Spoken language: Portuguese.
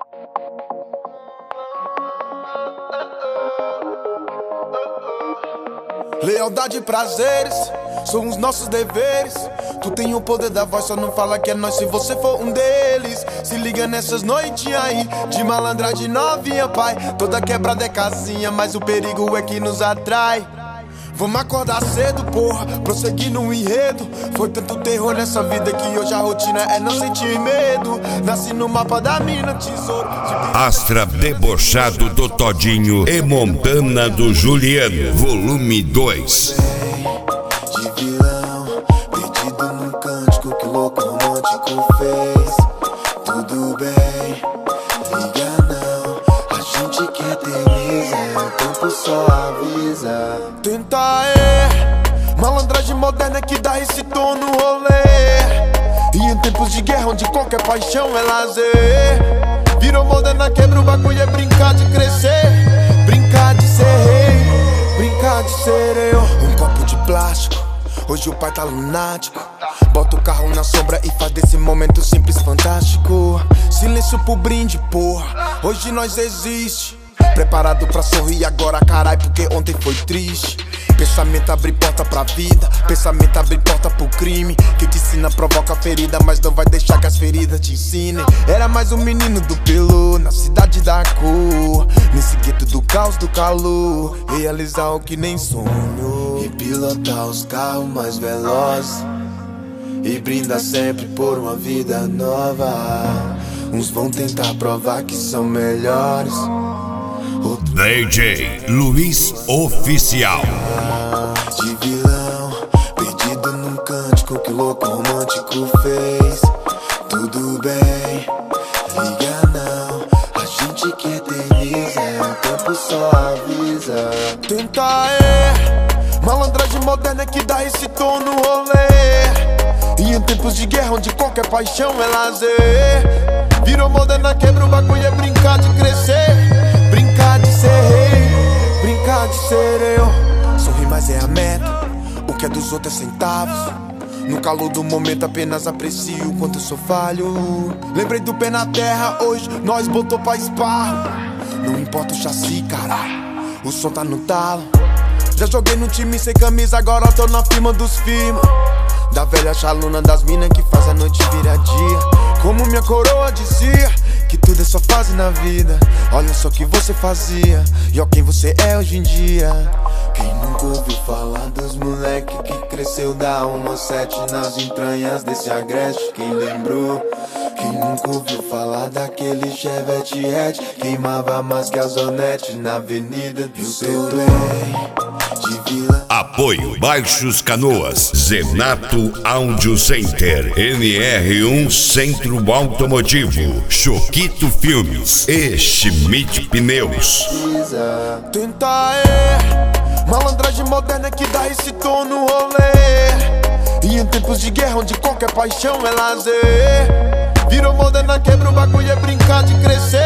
Lealdade e prazeres são os nossos deveres. Tu tem o poder da voz, só não fala que é nós se você for um deles. Se liga nessas noites aí, de malandragem novinha, pai. Toda quebrada é casinha, mas o perigo é que nos atrai. Vamos acordar cedo, porra, prosseguir no enredo. Foi tanto terror nessa vida que hoje a rotina é não sentir medo. Nasci no mapa da mina, tesouro Astra debochado do Todinho e Montana do Juliano, volume 2. de vilão, perdido num cântico que o louco romântico fez. Tudo bem, liga não, a gente que eterniza, o tempo só avisa. Tenta malandragem moderna que dá esse tom no rolê. E em tempos de guerra onde qualquer paixão é lazer, virou moderna, quebra o bagulho, é brincar de crescer. Brincar de ser rei, brincar de ser eu. Um copo de plástico, hoje o pai tá lunático. Bota o carro na sombra e faz desse momento simples fantástico. Silêncio pro brinde, porra, hoje nós existe. Preparado pra sorrir agora, carai, porque ontem foi triste. Pensamento abre porta pra vida, pensamento abre porta pro crime. Que te ensina provoca ferida, mas não vai deixar que as feridas te ensinem. Era mais um menino do pelo, na cidade da cor, nesse gueto do caos, do calor. Realizar o que nem sonho e pilotar os carros mais velozes. E brinda sempre por uma vida nova. Uns vão tentar provar que são melhores, DJ Luiz Oficial. De vilão, perdido num cântico que o louco romântico fez. Tudo bem, liga não, a gente que eterniza, o tempo só avisa. Tenta malandragem moderna que dá esse tom no rolê. E em tempos de guerra onde qualquer paixão é lazer, virou moderna, quebra o bagulho, é brincar de crescer. Brincar de ser rei, brincar de ser eu. Sorrir mais é a meta, o que é dos outros é centavos. No calor do momento apenas aprecio o quanto eu sou falho. Lembrei do pé na terra, hoje nós botou pra esparro. Não importa o chassi, caralho, o som tá no talo. Já joguei no time sem camisa, agora tô na firma dos firma. Da velha chaluna das minas que faz a noite virar dia. Como minha coroa dizia, que tudo é só fase na vida. Olha só o que você fazia e ó quem você é hoje em dia. Quem nunca ouviu falar dos moleque que cresceu da 1-7 nas entranhas desse agreste? Quem lembrou? Quem nunca ouviu falar daquele Chevette hatch? Queimava mais que a Zonete na avenida do seu bem. Apoio Baixos Canoas, Zenato Audio Center, NR1 Centro Automotivo, Choquito Filmes e Schmidt Pneus. Tenta malandragem moderna que dá esse tom no rolê. E em tempos de guerra onde qualquer paixão é lazer, virou moderna, quebra o bagulho, é brincar de crescer.